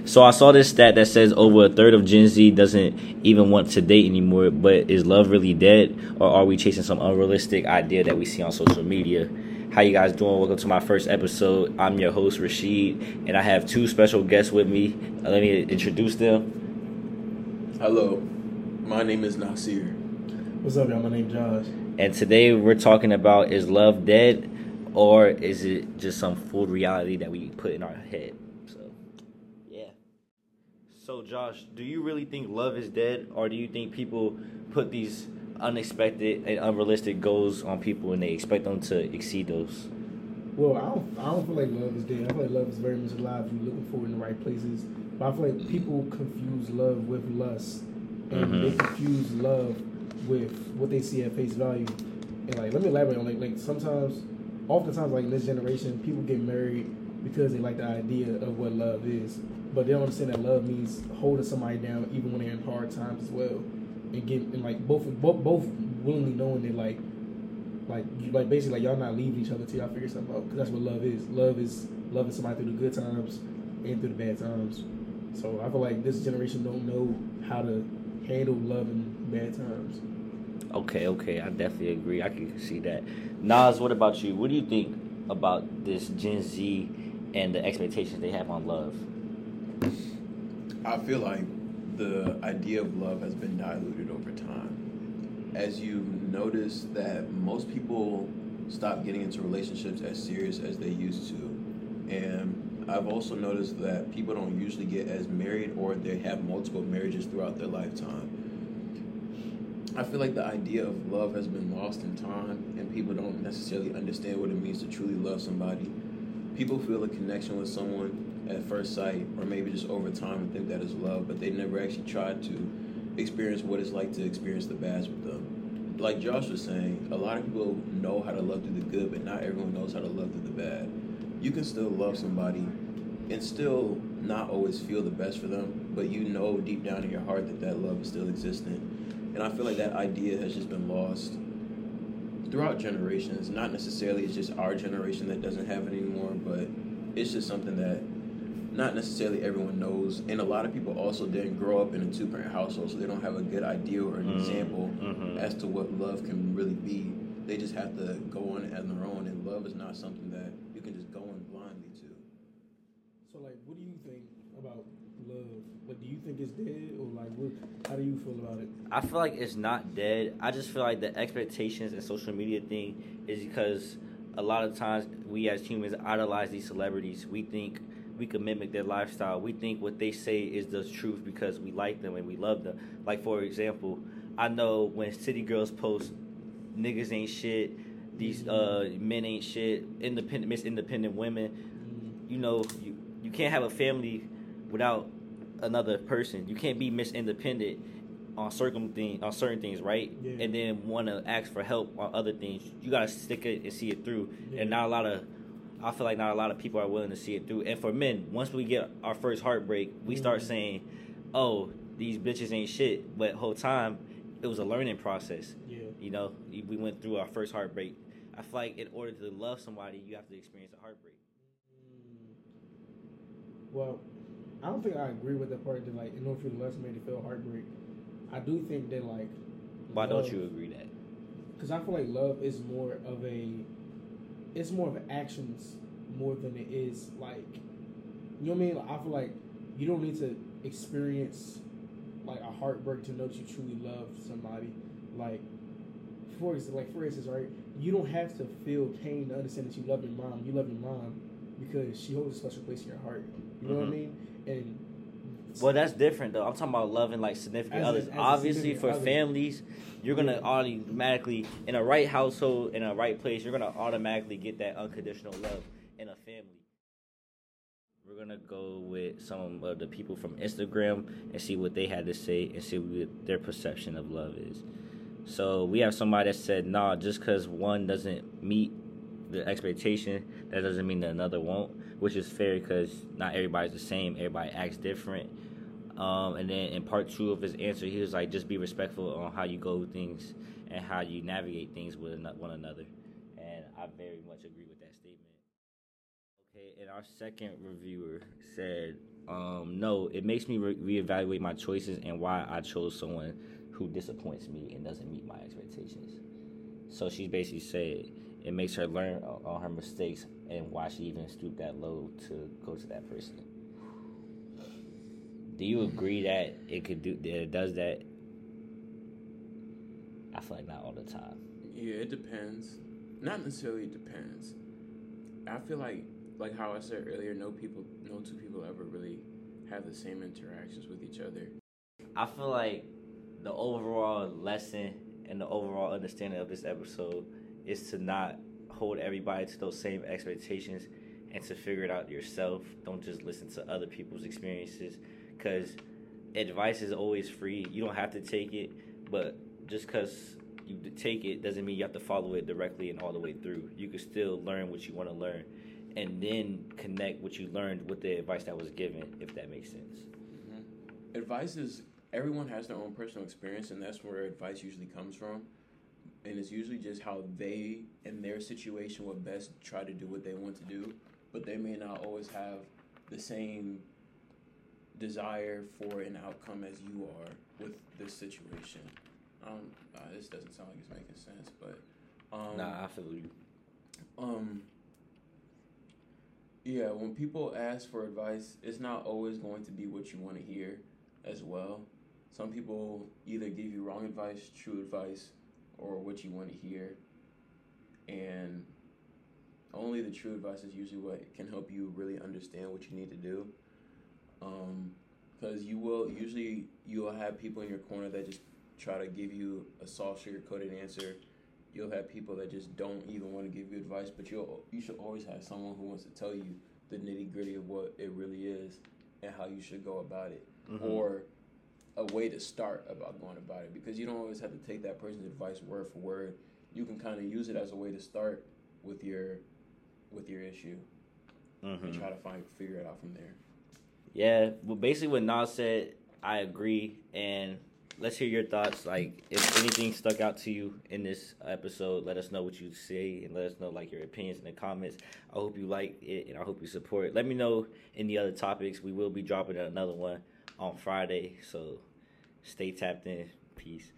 So I saw this stat that says over a third of Gen Z doesn't even want to date anymore. But is love really dead, or are we chasing some unrealistic idea that we see on social media? How you guys doing? Welcome to my first episode. I'm your host Rashid, and I have two special guests with me. Let me introduce them. Hello, my name is Nasir. What's up, y'all? My name's Josh. And today we're talking about, is love dead, or is it just some full reality that we put in our head? So, Josh, do you really think love is dead, or do you think people put these unexpected and unrealistic goals on people and they expect them to exceed those? Well, I don't feel like love is dead. I feel like love is very much alive if you're looking for it in the right places. But I feel like people confuse love with lust, and they confuse love with what they see at face value. And like, let me elaborate on oftentimes, like in this generation, people get married because they like the idea of what love is. But they don't understand that love means holding somebody down even when they're in hard times as well, and like both willingly knowing that like basically like y'all not leaving each other till y'all figure something out, because that's what love is. Love is loving somebody through the good times and through the bad times. So I feel like this generation don't know how to handle love in bad times. Okay, I definitely agree. I can see that. Nas, what about you? What do you think about this Gen Z and the expectations they have on love? I feel like the idea of love has been diluted over time. As you notice that most people stop getting into relationships as serious as they used to. And I've also noticed that people don't usually get as married, or they have multiple marriages throughout their lifetime. I feel like the idea of love has been lost in time, and people don't necessarily understand what it means to truly love somebody. People feel a connection with someone at first sight, or maybe just over time, and think that is love, but they never actually tried to experience what it's like to experience the bad with them. Like Josh was saying, a lot of people know how to love through the good, but not everyone knows how to love through the bad. You can still love somebody and still not always feel the best for them, but you know deep down in your heart that that love is still existent. And I feel like that idea has just been lost throughout generations. Not necessarily it's just our generation that doesn't have it anymore, but it's just something that not necessarily everyone knows. And a lot of people also didn't grow up in a two-parent household, so they don't have a good idea or an example as to what love can really be. They just have to go on it on their own, and love is not something that you can just go in blindly to. So like, what do you think about love? Like, do you think it's dead, or like, how do you feel about it? I feel like it's not dead. I just feel like the expectations and social media thing is because a lot of times we as humans idolize these celebrities. We think we can mimic their lifestyle. We think what they say is the truth because we like them and we love them. Like, for example, I know when city girls post, niggas ain't shit, these men ain't shit, Miss Independent women, you know, you can't have a family without another person. You can't be Miss Independent on certain things, right? Yeah. And then want to ask for help on other things. You gotta stick it and see it through. Yeah. And I feel like not a lot of people are willing to see it through. And for men, once we get our first heartbreak, we start saying, "Oh, these bitches ain't shit." But whole time, it was a learning process. Yeah. You know, we went through our first heartbreak. I feel like in order to love somebody, you have to experience a heartbreak. Well, I don't think I agree with the part that, like, in order for you to love somebody to feel heartbreak. I do think that, like, why don't you agree that? Because I feel like love is more of actions more than it is, like, you know what I mean? Like, I feel like you don't need to experience like a heartbreak to know that you truly love somebody. Like, for instance, right? You don't have to feel pain to understand that you love your mom. You love your mom because she holds a special place in your heart. You know what I mean? And well, that's different though. I'm talking about loving like significant others. Obviously, for families, you're gonna automatically, in a right household, in a right place, you're gonna automatically get that unconditional love in a family. We're gonna go with some of the people from Instagram and see what they had to say and see what their perception of love is. So we have somebody that said, "Nah, just because one doesn't meet the expectation, that doesn't mean that another won't," which is fair because not everybody's the same. Everybody acts different. And then in part 2 of his answer, he was like, just be respectful on how you go with things and how you navigate things with one another. And I very much agree with that statement. Okay, and our second reviewer said, No, it makes me reevaluate my choices and why I chose someone who disappoints me and doesn't meet my expectations. So she basically said it makes her learn on her mistakes and why she even stooped that low to go to that person. Do you agree that it does that? I feel like not all the time. Yeah, it depends. Not necessarily it depends. I feel like how I said earlier, no two people ever really have the same interactions with each other. I feel like the overall lesson and the overall understanding of this episode is to not hold everybody to those same expectations and to figure it out yourself. Don't just listen to other people's experiences, because advice is always free. You don't have to take it, but just because you take it doesn't mean you have to follow it directly and all the way through. You can still learn what you want to learn and then connect what you learned with the advice that was given, if that makes sense. Mm-hmm. Advice is, everyone has their own personal experience, and that's where advice usually comes from. And it's usually just how they, in their situation, would best try to do what they want to do, but they may not always have the same desire for an outcome as you are with this situation. This doesn't sound like it's making sense, but Nah, I feel you. Yeah, when people ask for advice, it's not always going to be what you want to hear as well. Some people either give you wrong advice, true advice, or what you want to hear. And only the true advice is usually what can help you really understand what you need to do. Because you'll have people in your corner that just try to give you a soft, sugar-coated answer. You'll have people that just don't even want to give you advice, but you should always have someone who wants to tell you the nitty-gritty of what it really is and how you should go about it, or a way to start about going about it, because you don't always have to take that person's advice word for word. You can kind of use it as a way to start with your issue and try to figure it out from there. Yeah, well, basically what Nas said, I agree, and let's hear your thoughts. Like, if anything stuck out to you in this episode, let us know what you say and let us know your opinions in the comments. I hope you like it and I hope you support it. Let me know any other topics. We will be dropping another one on Friday, so stay tapped in. Peace.